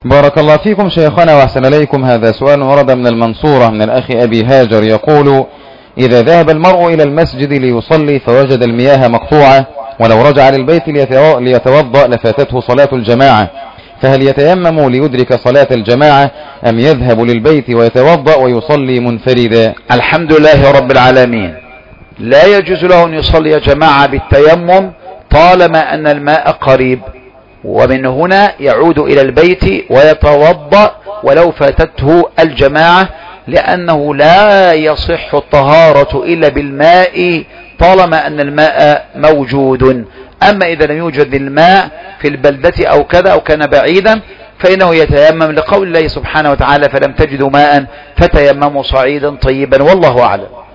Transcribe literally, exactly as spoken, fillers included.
بارك الله فيكم شيخنا وأحسن إليكم. هذا سؤال ورد من المنصورة من الأخ أبي هاجر يقول: إذا ذهب المرء إلى المسجد ليصلي فوجد المياه مقطوعة ولو رجع للبيت ليتوضأ لفاتته صلاة الجماعة، فهل يتيمم ليدرك صلاة الجماعة أم يذهب للبيت ويتوضأ ويصلي منفردا؟ الحمد لله رب العالمين. لا يجوز له أن يصلي جماعة بالتيمم طالما أن الماء قريب، ومن هنا يعود إلى البيت ويتوضأ ولو فاتته الجماعة، لأنه لا يصح الطهارة إلا بالماء طالما أن الماء موجود. أما إذا لم يوجد الماء في البلدة أو كذا أو كان بعيدا فإنه يتيمم لقول الله سبحانه وتعالى: فلم تجدوا ماء فتيمموا صعيدا طيبا، والله أعلم.